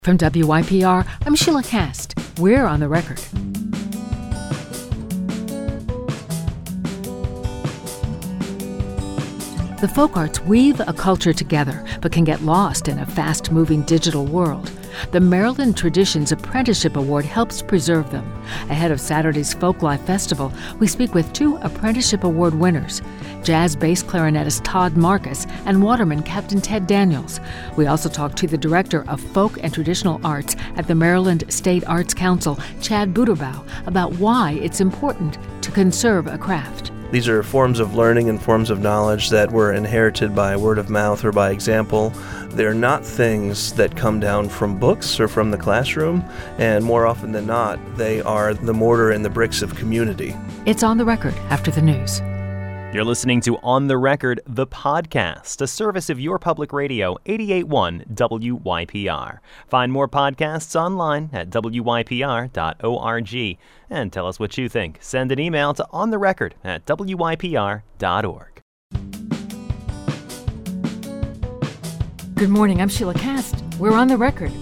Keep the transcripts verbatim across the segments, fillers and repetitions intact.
From W Y P R, I'm Sheila Cast. We're on the record. The folk arts weave a culture together, but can get lost in a fast-moving digital world. The Maryland Traditions Apprenticeship Award helps preserve them. Ahead of Saturday's Folklife Festival, we speak with two Apprenticeship Award winners, jazz bass clarinetist Todd Marcus and waterman Captain Ted Daniels. We also talk to the Director of Folk and Traditional Arts at the Maryland State Arts Council, Chad Buterbaugh, about why it's important to conserve a craft. These are forms of learning and forms of knowledge that were inherited by word of mouth or by example. They're not things that come down from books or from the classroom, and more often than not, they are the mortar and the bricks of community. It's On the Record after the news. You're listening to On the Record, the podcast, a service of your public radio, eighty-eight point one W Y P R. Find more podcasts online at W Y P R dot org. And tell us what you think. Send an email to ontherecord at W Y P R dot org. Good morning, I'm Sheila Cast. We're on the record.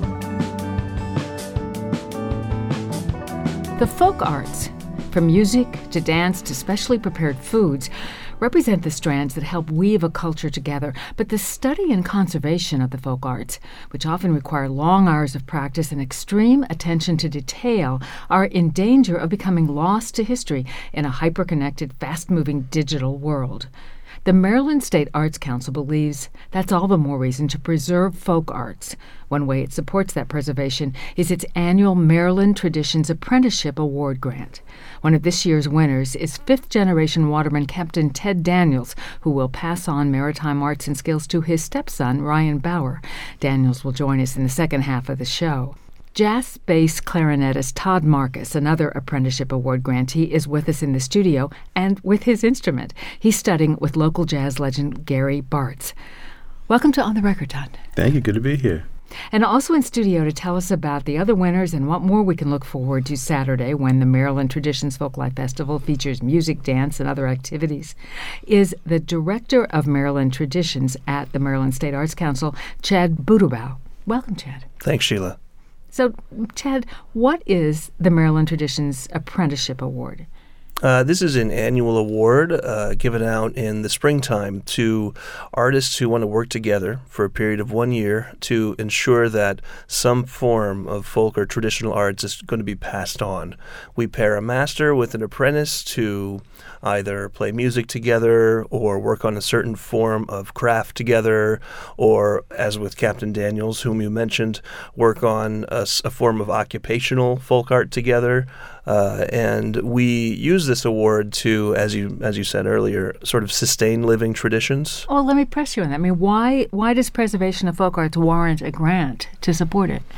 The folk arts, from music to dance to specially prepared foods, represent the strands that help weave a culture together. But the study and conservation of the folk arts, which often require long hours of practice and extreme attention to detail, are in danger of becoming lost to history in a hyper-connected, fast-moving digital world. The Maryland State Arts Council believes that's all the more reason to preserve folk arts. One way it supports that preservation is its annual Maryland Traditions Apprenticeship Award grant. One of this year's winners is fifth-generation waterman Captain Ted Daniels, who will pass on maritime arts and skills to his stepson, Ryan Bauer. Daniels will join us in the second half of the show. Jazz bass clarinetist Todd Marcus, another Apprenticeship Award grantee, is with us in the studio and with his instrument. He's studying with local jazz legend Gary Bartz. Welcome to On the Record, Todd. Thank you. Good to be here. And also in studio to tell us about the other winners and what more we can look forward to Saturday when the Maryland Traditions Folklife Festival features music, dance, and other activities is the Director of Maryland Traditions at the Maryland State Arts Council, Chad Buterbaugh. Welcome, Chad. Thanks, Sheila. So, Chad, what is the Maryland Traditions Apprenticeship Award? Uh, this is an annual award uh, given out in the springtime to artists who want to work together for a period of one year to ensure that some form of folk or traditional arts is going to be passed on. We pair a master with an apprentice to either play music together or work on a certain form of craft together, or, as with Captain Daniels, whom you mentioned, work on a, a form of occupational folk art together. Uh, and we use this award to, as you as you said earlier, sort of sustain living traditions. Oh, let me press you on that. I mean, why why does preservation of folk arts warrant a grant to support it?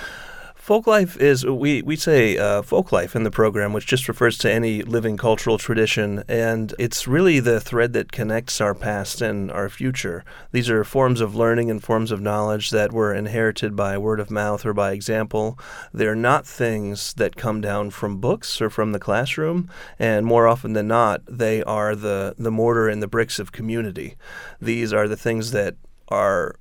Folklife is, we, we say uh, folklife in the program, which just refers to any living cultural tradition, and it's really the thread that connects our past and our future. These are forms of learning and forms of knowledge that were inherited by word of mouth or by example. They're not things that come down from books or from the classroom, and more often than not, they are the, the mortar and the bricks of community. These are the things that are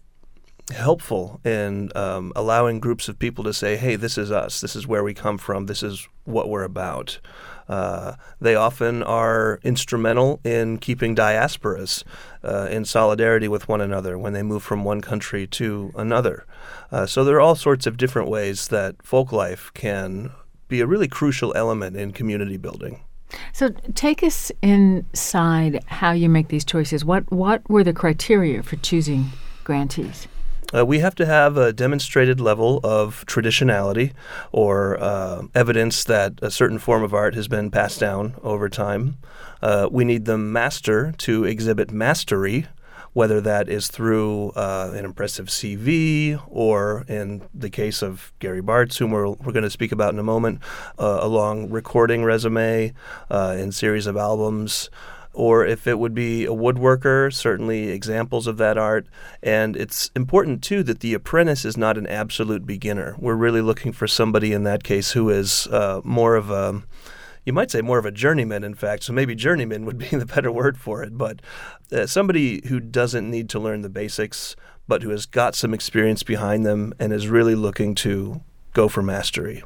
helpful in um, allowing groups of people to say, hey, this is us, this is where we come from, this is what we're about. Uh, they often are instrumental in keeping diasporas uh, in solidarity with one another when they move from one country to another. Uh, so there are all sorts of different ways that folklife can be a really crucial element in community building. So take us inside how you make these choices. What, what were the criteria for choosing grantees? Uh, we have to have a demonstrated level of traditionality or uh, evidence that a certain form of art has been passed down over time. Uh, we need the master to exhibit mastery, whether that is through uh, an impressive C V or, in the case of Gary Bartz, whom we're, we're going to speak about in a moment, uh, a long recording resume uh, in series of albums. Or if it would be a woodworker, certainly examples of that art. And it's important, too, that the apprentice is not an absolute beginner. We're really looking for somebody in that case who is uh, more of a, you might say more of a journeyman, in fact. So maybe journeyman would be the better word for it. But uh, somebody who doesn't need to learn the basics, but who has got some experience behind them and is really looking to go for mastery.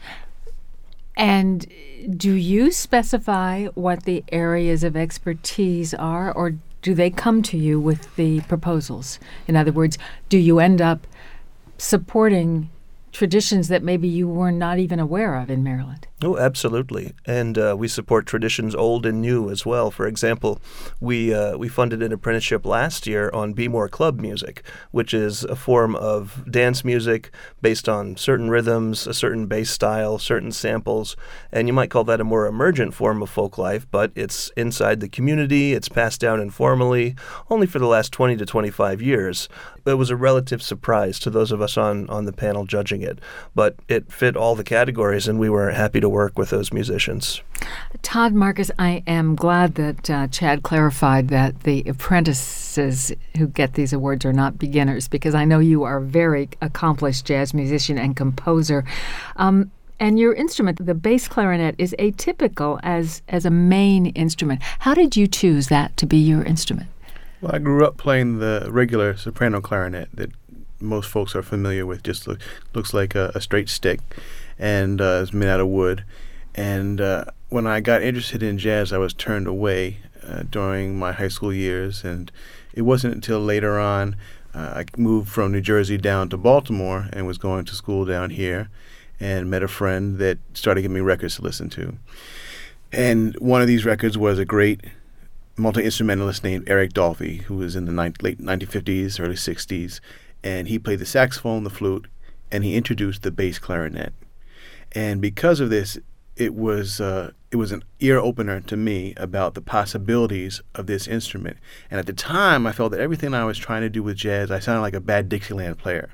And do you specify what the areas of expertise are, or do they come to you with the proposals? In other words, do you end up supporting traditions that maybe you were not even aware of in Maryland? Oh, absolutely. And uh, we support traditions old and new as well. For example, we uh, we funded an apprenticeship last year on Be More Club music, which is a form of dance music based on certain rhythms, a certain bass style, certain samples. And you might call that a more emergent form of folk life, but it's inside the community. It's passed down informally only for the last twenty to twenty-five years. It was a relative surprise to those of us on, on the panel judging it, but it fit all the categories, and we were happy to work with those musicians. Todd Marcus, I am glad that uh, Chad clarified that the apprentices who get these awards are not beginners, because I know you are a very accomplished jazz musician and composer. Um, and your instrument, the bass clarinet, is atypical as, as a main instrument. How did you choose that to be your instrument? Well, I grew up playing the regular soprano clarinet that most folks are familiar with. Just look, looks like a, a straight stick, and uh, is made out of wood. And uh, when I got interested in jazz, I was turned away uh, during my high school years, and it wasn't until later on uh, I moved from New Jersey down to Baltimore and was going to school down here, and met a friend that started giving me records to listen to. And one of these records was a great multi-instrumentalist named Eric Dolphy, who was in the ni- late nineteen fifties, early sixties, and he played the saxophone, the flute, and he introduced the bass clarinet. And because of this, it was uh, it was an ear opener to me about the possibilities of this instrument. And at the time, I felt that everything I was trying to do with jazz, I sounded like a bad Dixieland player.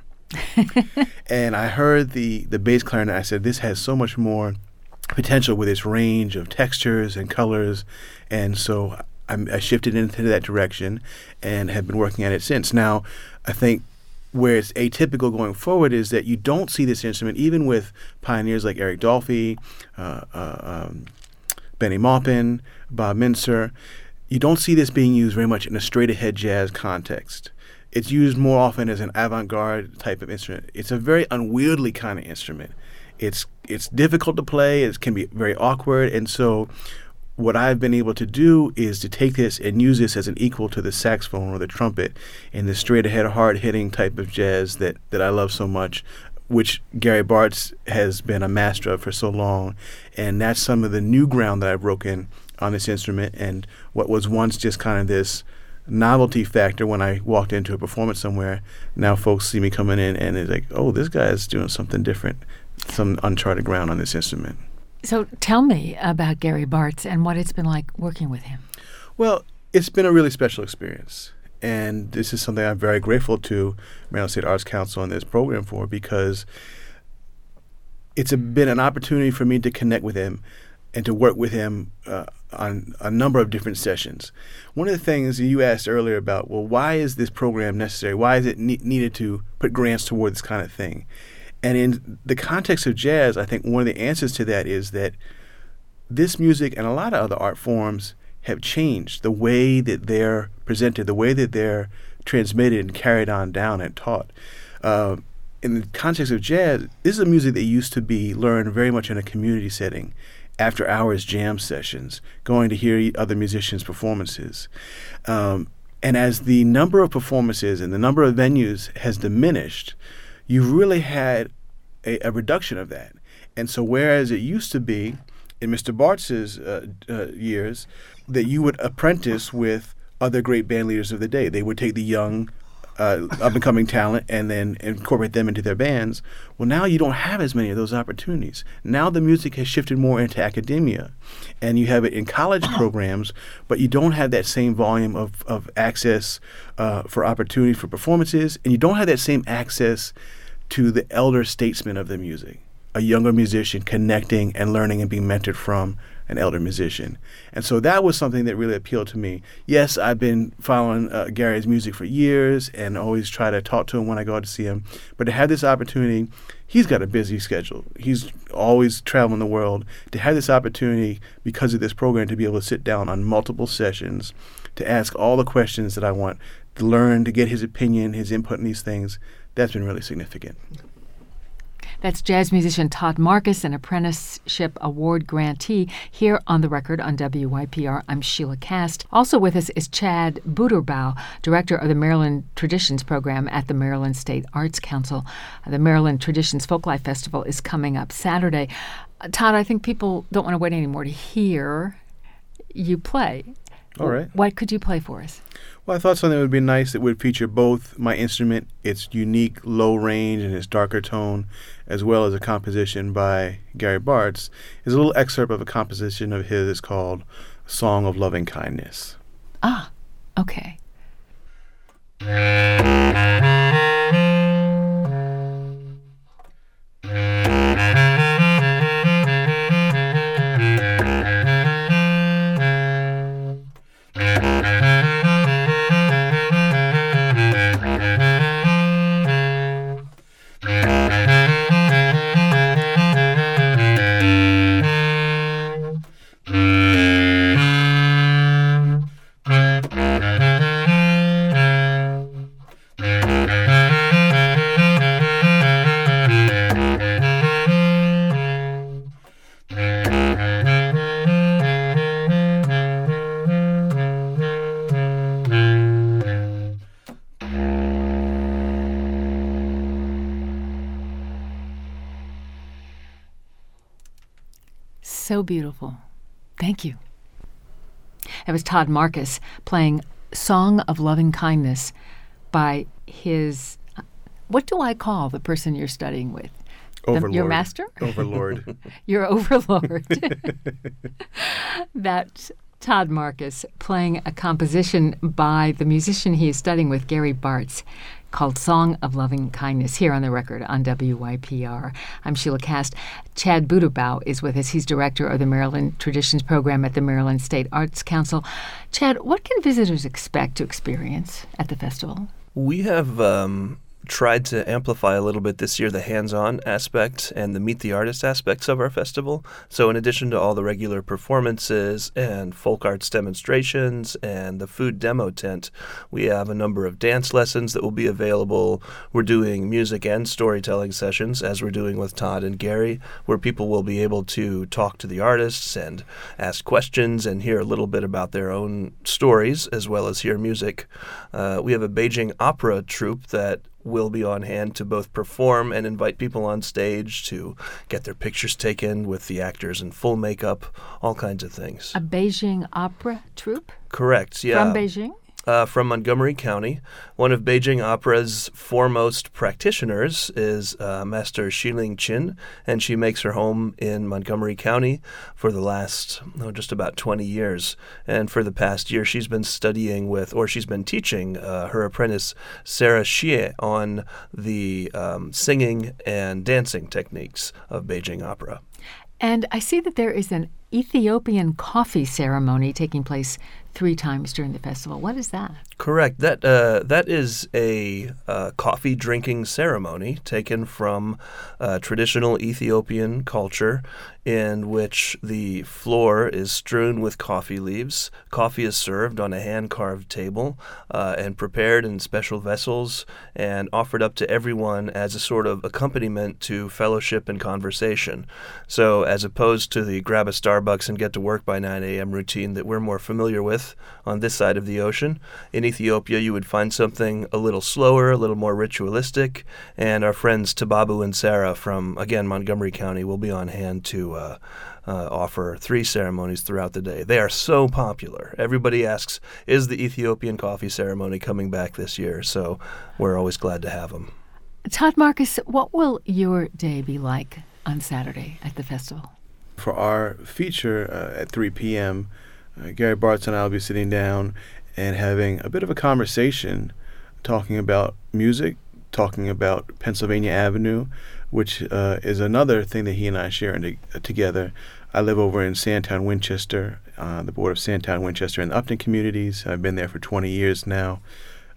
And I heard the the bass clarinet. I said, this has so much more potential with its range of textures and colors, and so I shifted into that direction and have been working at it since. Now, I think where it's atypical going forward is that you don't see this instrument, even with pioneers like Eric Dolphy, uh, uh, um, Benny Maupin, Bob Mintzer. You don't see this being used very much in a straight-ahead jazz context. It's used more often as an avant-garde type of instrument. It's a very unwieldy kind of instrument. It's it's difficult to play. It can be very awkward, and so what I've been able to do is to take this and use this as an equal to the saxophone or the trumpet in the straight-ahead, hard-hitting type of jazz that, that I love so much, which Gary Bartz has been a master of for so long. And that's some of the new ground that I've broken on this instrument, and what was once just kind of this novelty factor when I walked into a performance somewhere, now folks see me coming in and it's like, oh, this guy is doing something different, some uncharted ground on this instrument. So tell me about Gary Bartz and what it's been like working with him. Well, it's been a really special experience. And this is something I'm very grateful to Maryland State Arts Council and this program for, because it's a, been an opportunity for me to connect with him and to work with him uh, on a number of different sessions. One of the things you asked earlier about, well, why is this program necessary? Why is it ne- needed to put grants toward this kind of thing? And in the context of jazz, I think one of the answers to that is that this music and a lot of other art forms have changed the way that they're presented, the way that they're transmitted and carried on down and taught. Uh, in the context of jazz, this is a music that used to be learned very much in a community setting, after hours jam sessions, going to hear other musicians' performances. Um, and as the number of performances and the number of venues has diminished, you've really had a, a reduction of that. And so whereas it used to be, in Mister Bartz's uh, uh, years, that you would apprentice with other great band leaders of the day. They would take the young, uh, up-and-coming talent and then incorporate them into their bands. Well, now you don't have as many of those opportunities. Now the music has shifted more into academia, and you have it in college programs, but you don't have that same volume of, of access uh, for opportunity for performances, and you don't have that same access to the elder statesmen of the music, a younger musician connecting and learning and being mentored from an elder musician. And so that was something that really appealed to me. Yes, I've been following uh, Gary's music for years and always try to talk to him when I go out to see him. But to have this opportunity, he's got a busy schedule. He's always traveling the world. To have this opportunity because of this program to be able to sit down on multiple sessions, to ask all the questions that I want, to learn, to get his opinion, his input in these things, that's been really significant. That's jazz musician Todd Marcus, an apprenticeship award grantee, here on The Record on W Y P R. I'm Sheila Cast. Also with us is Chad Buterbaugh, director of the Maryland Traditions Program at the Maryland State Arts Council. The Maryland Traditions Folklife Festival is coming up Saturday. Uh, Todd, I think people don't want to wait anymore to hear you play. All right. What could you play for us? Well, I thought something would be nice that would feature both my instrument, its unique low range and its darker tone, as well as a composition by Gary Bartz. Is a little excerpt of a composition of his. It's called Song of Loving Kindness. Ah, okay. So beautiful. Thank you. That was Todd Marcus playing Song of Loving Kindness by his, what do I call the person you're studying with? Overlord. The, your master? Overlord. Your overlord. That's Todd Marcus playing a composition by the musician he is studying with, Gary Bartz, called Song of Loving Kindness, here on The Record on W Y P R. I'm Sheila Cast. Chad Buterbaugh is with us. He's director of the Maryland Traditions Program at the Maryland State Arts Council. Chad, what can visitors expect to experience at the festival? We have um, tried to amplify a little bit this year the hands-on aspect and the meet the artist aspects of our festival. So in addition to all the regular performances and folk arts demonstrations and the food demo tent, we have a number of dance lessons that will be available. We're doing music and storytelling sessions, as we're doing with Todd and Gary, where people will be able to talk to the artists and ask questions and hear a little bit about their own stories, as well as hear music. Uh, we have a Beijing opera troupe that will be on hand to both perform and invite people on stage to get their pictures taken with the actors in full makeup, all kinds of things. A Beijing opera troupe? Correct, yeah. From Beijing? Uh, from Montgomery County. One of Beijing Opera's foremost practitioners is uh, Master Xiling Qin, and she makes her home in Montgomery County for the last, oh, just about twenty years. And for the past year, she's been studying with, or she's been teaching uh, her apprentice, Sarah Xie, on the um, singing and dancing techniques of Beijing Opera. And I see that there is an Ethiopian coffee ceremony taking place three times during the festival. What is that? Correct. That uh, that is a uh, coffee drinking ceremony taken from uh, traditional Ethiopian culture, in which the floor is strewn with coffee leaves. Coffee is served on a hand-carved table uh, and prepared in special vessels and offered up to everyone as a sort of accompaniment to fellowship and conversation. So as opposed to the grab a Starbucks and get to work by nine a.m. routine that we're more familiar with on this side of the ocean, in Ethiopia you would find something a little slower, a little more ritualistic, and our friends Tababu and Sarah from, again, Montgomery County will be on hand to uh, uh, offer three ceremonies throughout the day. They are so popular. Everybody asks, is the Ethiopian coffee ceremony coming back this year? So we're always glad to have them. Todd Marcus, what will your day be like on Saturday at the festival? For our feature uh, at three p.m., uh, Gary Bartz and I will be sitting down and having a bit of a conversation, talking about music, talking about Pennsylvania Avenue, which uh, is another thing that he and I share in to, together. I live over in Sandtown, Winchester, uh, the board of Sandtown, Winchester, and the Upton communities. I've been there for twenty years now.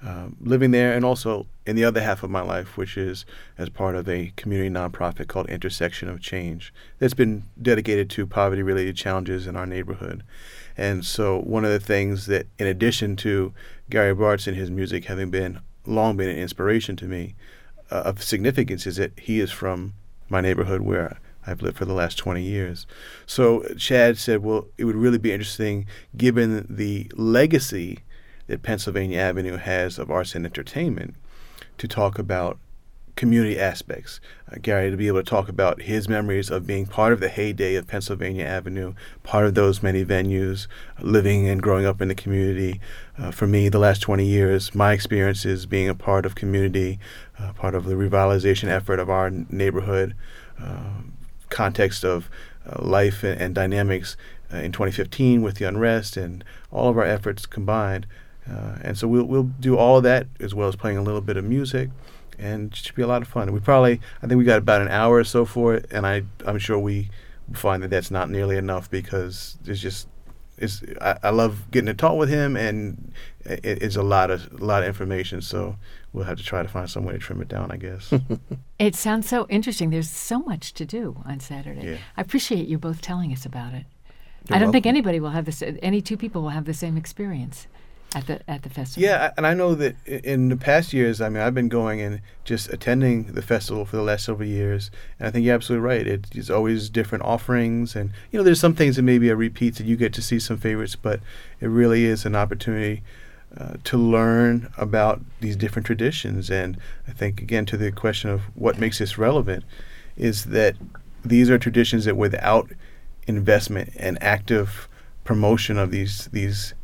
um, living there, and also in the other half of my life, which is as part of a community nonprofit called Intersection of Change that's been dedicated to poverty-related challenges in our neighborhood. And so one of the things that, in addition to Gary Bartz and his music having been long been an inspiration to me, uh, of significance is that he is from my neighborhood where I've lived for the last twenty years. So Chad said, well, it would really be interesting, given the legacy that Pennsylvania Avenue has of arts and entertainment, to talk about community aspects. Uh, Gary, to be able to talk about his memories of being part of the heyday of Pennsylvania Avenue, part of those many venues, living and growing up in the community. Uh, for me, the last twenty years, my experiences being a part of community, uh, part of the revitalization effort of our neighborhood, uh, context of uh, life and, and dynamics uh, in twenty fifteen with the unrest and all of our efforts combined. Uh, and so we'll we'll do all of that as well as playing a little bit of music, and it should be a lot of fun. We probably, I think we got about an hour or so for it, and I, I'm sure we find that that's not nearly enough because it's just, it's, I, I love getting to talk with him, and it, it's a lot of a lot of information, so we'll have to try to find some way to trim it down, I guess. It sounds so interesting. There's so much to do on Saturday. Yeah. I appreciate you both telling us about it. You're I don't welcome. think anybody will have this, any two people will have the same experience at the at the festival. Yeah, I- and I know that i- in the past years, I mean, I've been going and just attending the festival for the last several years, and I think you're absolutely right. It, it's always different offerings, and, you know, there's some things that maybe are repeats and you get to see some favorites, but it really is an opportunity uh, to learn about these different traditions. And I think, again, to the question of what makes this relevant is that these are traditions that without investment and active promotion of these these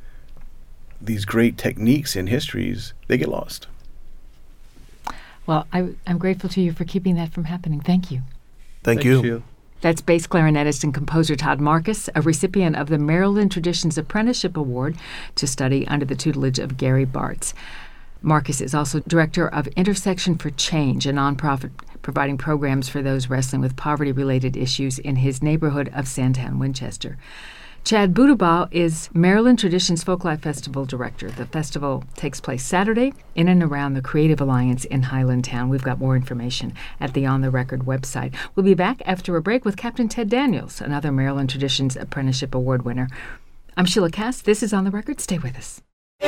these great techniques and histories, they get lost. Well, I, I'm grateful to you for keeping that from happening. Thank you. Thank Thanks, you. Sheila. That's bass clarinetist and composer Todd Marcus, a recipient of the Maryland Traditions Apprenticeship Award to study under the tutelage of Gary Bartz. Marcus is also director of Intersection for Change, a nonprofit providing programs for those wrestling with poverty-related issues in his neighborhood of Sandtown, Winchester. Chad Budabaugh is Maryland Traditions Folklife Festival director. The festival takes place Saturday in and around the Creative Alliance in Highlandtown. We've got more information at the On the Record website. We'll be back after a break with Captain Ted Daniels, another Maryland Traditions Apprenticeship Award winner. I'm Sheila Cass. This is On the Record. Stay with us.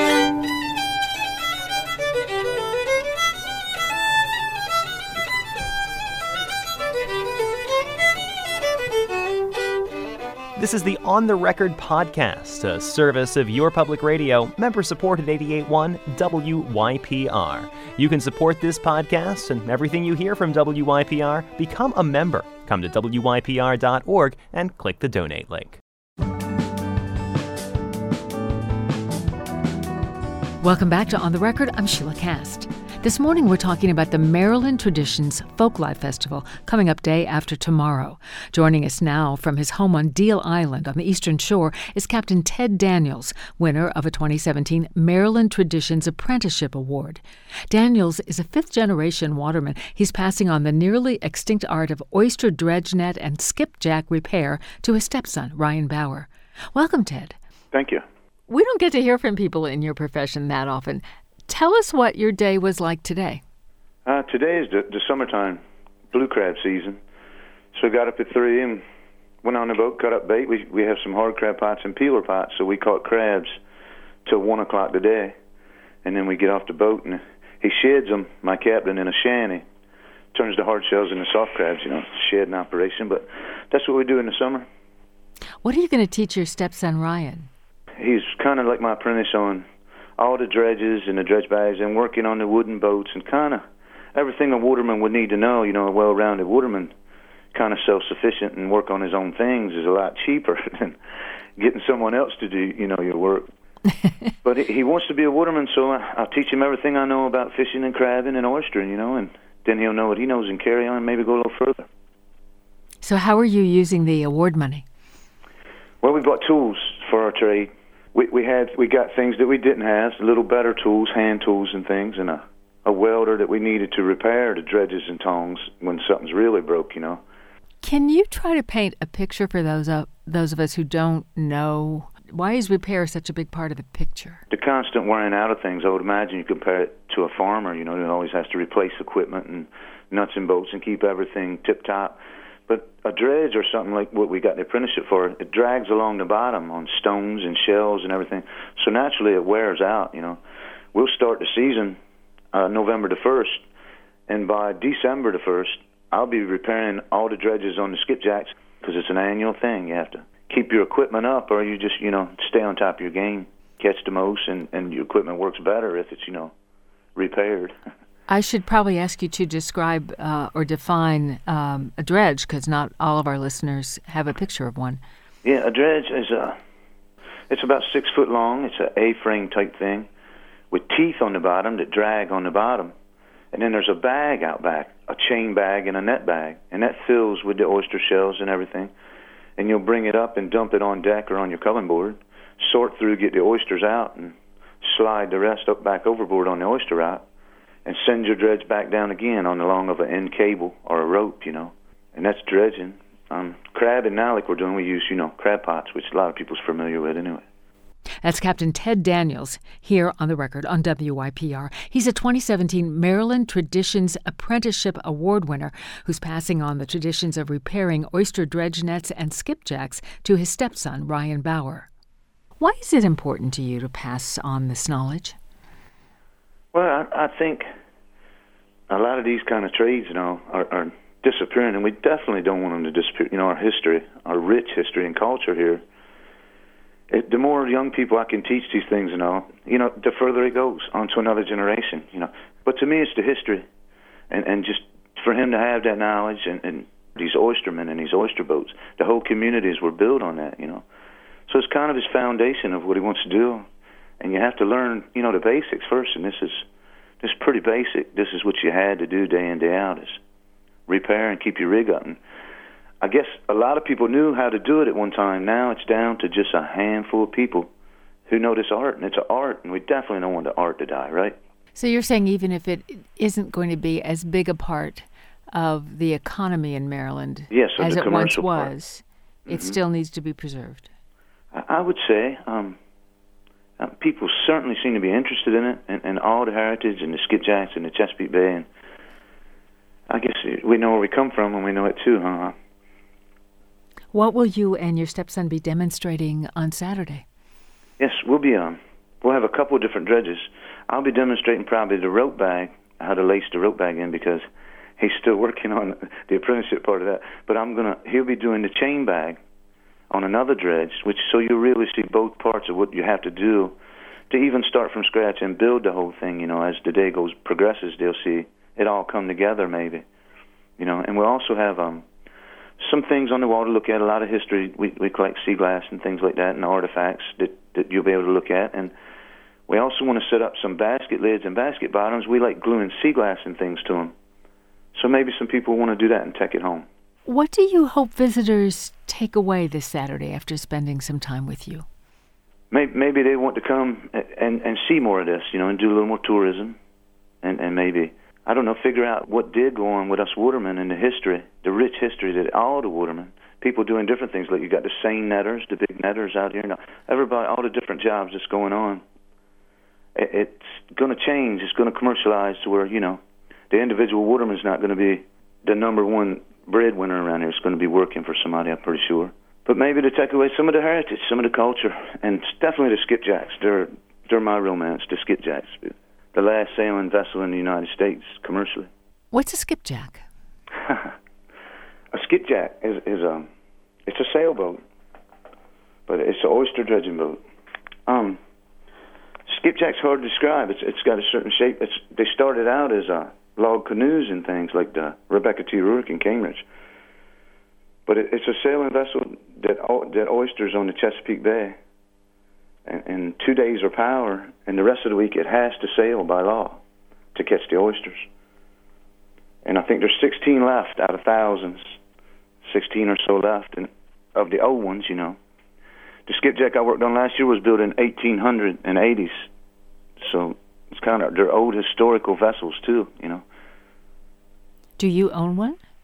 This is the On the Record podcast, a service of your public radio, member-supported eighty-eight point one W Y P R. You can support this podcast and everything you hear from W Y P R. Become a member. Come to W Y P R dot org and click the donate link. Welcome back to On the Record. I'm Sheila Cast. This morning we're talking about the Maryland Traditions Folklife Festival coming up day after tomorrow. Joining us now from his home on Deal Island on the Eastern Shore is Captain Ted Daniels, winner of a twenty seventeen Maryland Traditions Apprenticeship Award. Daniels is a fifth-generation waterman. He's passing on the nearly extinct art of oyster dredge net and skipjack repair to his stepson, Ryan Bauer. Welcome, Ted. Thank you. We don't get to hear from people in your profession that often. Tell us what your day was like today. Uh, today is the, the summertime blue crab season. So we got up at three and went on the boat, cut up bait. We we have some hard crab pots and peeler pots, so we caught crabs till one o'clock today. And then we get off the boat and he sheds them, my captain, in a shanty. Turns the hard shells into soft crabs, you know, shedding operation. But that's what we do in the summer. What are you going to teach your stepson, Ryan? He's kind of like my apprentice on all the dredges and the dredge bags and working on the wooden boats and kind of everything a waterman would need to know. You know, a well-rounded waterman, kind of self-sufficient and work on his own things is a lot cheaper than getting someone else to do, you know, your work. But he, he wants to be a waterman, so I, I'll teach him everything I know about fishing and crabbing and oystering, you know, and then he'll know what he knows and carry on and maybe go a little further. So how are you using the award money? Well, we bought tools for our trade. We we had we got things that we didn't have, little better tools, hand tools and things, and a, a welder that we needed to repair the dredges and tongs when something's really broke, you know. Can you try to paint a picture for those of those of us who don't know Why is repair such a big part of the picture? The constant wearing out of things, I would imagine you compare it to a farmer, you know, who always has to replace equipment and nuts and bolts and keep everything tip-top. But a dredge or something like what we got the apprenticeship for, it drags along the bottom on stones and shells and everything. So naturally it wears out, you know. We'll start the season uh, November the first, and by December the first, I'll be repairing all the dredges on the skipjacks because it's an annual thing. You have to keep your equipment up, or you just, you know, stay on top of your game, catch the most, and, and your equipment works better if it's, you know, repaired. I should probably ask you to describe uh, or define um, a dredge, because not all of our listeners have a picture of one. Yeah, a dredge is a, it's about six foot long. It's an A-frame type thing with teeth on the bottom that drag on the bottom. And then there's a bag out back, a chain bag and a net bag, and that fills with the oyster shells and everything. And you'll bring it up and dump it on deck or on your culling board, sort through, get the oysters out, and slide the rest up back overboard on the oyster route, and send your dredge back down again on the long of an end cable or a rope, you know. And that's dredging. Um, crabbing now, like we're doing, we use, you know, crab pots, which a lot of people's familiar with anyway. That's Captain Ted Daniels, here on The Record on W Y P R. He's a twenty seventeen Maryland Traditions Apprenticeship Award winner who's passing on the traditions of repairing oyster dredge nets and skipjacks to his stepson, Ryan Bauer. Why is it important to you to pass on this knowledge? Well, I, I think a lot of these kind of trades, you know, are, are disappearing, and we definitely don't want them to disappear. You know, our history, our rich history and culture here, it, the more young people I can teach these things, you know, you know, the further it goes on to another generation, you know. But to me, it's the history, and, and just for him to have that knowledge, and, and these oystermen and these oyster boats, the whole communities were built on that, you know. So it's kind of his foundation of what he wants to do. And you have to learn, you know, the basics first, and this is this is pretty basic. This is what you had to do day in, day out, is repair and keep your rig up. And I guess a lot of people knew how to do it at one time. Now it's down to just a handful of people who know this art, and it's an art, and we definitely don't want the art to die, right? So you're saying even if it isn't going to be as big a part of the economy in Maryland yes, as the it once part. was, it mm-hmm. still needs to be preserved? I, I would say... Um, Uh, people certainly seem to be interested in it, and, and all the heritage and the skipjacks and the Chesapeake Bay, and I guess we know where we come from, and we know it too, huh? What will you and your stepson be demonstrating on Saturday? Yes, we'll be um, we'll have a couple of different dredges. I'll be demonstrating probably the rope bag, how to lace the rope bag in, because he's still working on the apprenticeship part of that. But I'm gonna he'll be doing the chain bag on another dredge, which so you really see both parts of what you have to do to even start from scratch and build the whole thing. You know, as the day goes progresses, they'll see it all come together, maybe. You know, and we'll also have um, some things on the wall to look at. A lot of history. We we collect sea glass and things like that, and artifacts that that you'll be able to look at. And we also want to set up some basket lids and basket bottoms. We like gluing sea glass and things to them. So maybe some people want to do that and take it home. What do you hope visitors take away this Saturday after spending some time with you? Maybe, maybe they want to come and, and see more of this, you know, and do a little more tourism, and, and maybe, I don't know, figure out what did go on with us watermen and the history, the rich history that all the watermen, people doing different things. Like you got the seine netters, the big netters out here. Now, everybody, all the different jobs that's going on. It, it's going to change. It's going to commercialize to where, you know, the individual waterman's not going to be the number one breadwinner around here. Is going to be working for somebody, I'm pretty sure. But maybe to take away some of the heritage, some of the culture, and definitely the skipjacks. They're they're my romance, the skipjacks, the last sailing vessel in the United States commercially. What's a skipjack? A skipjack is is a it's a sailboat, but it's an oyster dredging boat. Um, skipjack's hard to describe. It's it's got a certain shape. It's they started out as a log canoes and things like the Rebecca T. Ruark in Cambridge. But it, it's a sailing vessel that that oysters on the Chesapeake Bay. And, and two days of power, and the rest of the week it has to sail by law to catch the oysters. And I think there's sixteen left out of thousands, sixteen or so left, and of the old ones, you know. The skipjack I worked on last year was built in eighteen eighties, so it's kind of, they're old historical vessels too, you know. Do you own one?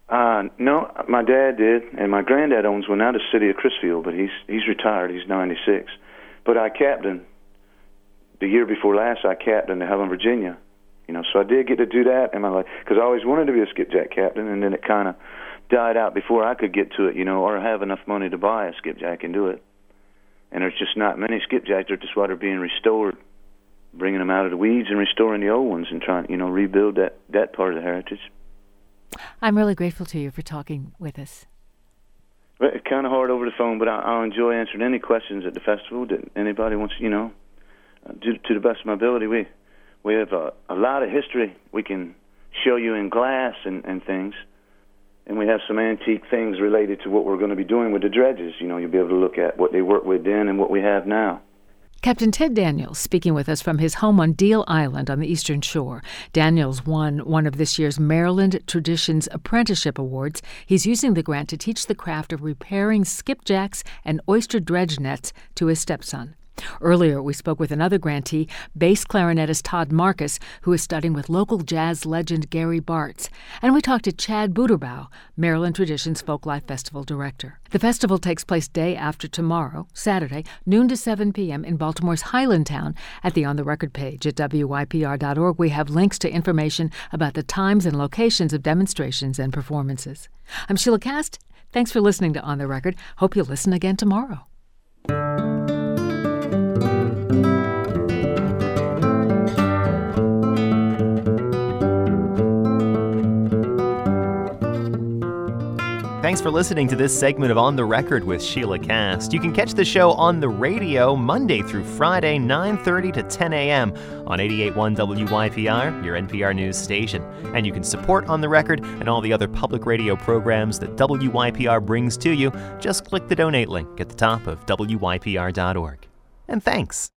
Uh, no, my dad did, and my granddad owns one out of the city of Crisfield, but he's he's retired. He's ninety-six. But I captained, the year before last, I captained the Helen, Virginia. You know, so I did get to do that in my life, because I always wanted to be a skipjack captain, and then it kind of died out before I could get to it, you know, or have enough money to buy a skipjack and do it. And there's just not many skipjacks. They're just why they're being restored, bringing them out of the weeds and restoring the old ones and trying, you know, rebuild that, that part of the heritage. I'm really grateful to you for talking with us. Well, it's kind of hard over the phone, but I, I'll enjoy answering any questions at the festival that anybody wants, you know, uh, do, to the best of my ability. We we have a, a lot of history we can show you in glass and, and things, and we have some antique things related to what we're going to be doing with the dredges. You know, you'll be able to look at what they worked with then and what we have now. Captain Ted Daniels speaking with us from his home on Deal Island on the Eastern Shore. Daniels won one of this year's Maryland Traditions Apprenticeship Awards. He's using the grant to teach the craft of repairing skipjacks and oyster dredge nets to his stepson. Earlier, we spoke with another grantee, bass clarinetist Todd Marcus, who is studying with local jazz legend Gary Bartz. And we talked to Chad Buterbaugh, Maryland Traditions Folklife Festival director. The festival takes place day after tomorrow, Saturday, noon to seven p.m. in Baltimore's Highlandtown. At the On the Record page at W Y P R dot org, we have links to information about the times and locations of demonstrations and performances. I'm Sheila Cast. Thanks for listening to On the Record. Hope you'll listen again tomorrow. Thanks for listening to this segment of On the Record with Sheila Cast. You can catch the show on the radio Monday through Friday, nine thirty to ten a.m. on eighty-eight point one W Y P R, your N P R news station. And you can support On the Record and all the other public radio programs that W Y P R brings to you. Just click the donate link at the top of W Y P R dot org. And thanks.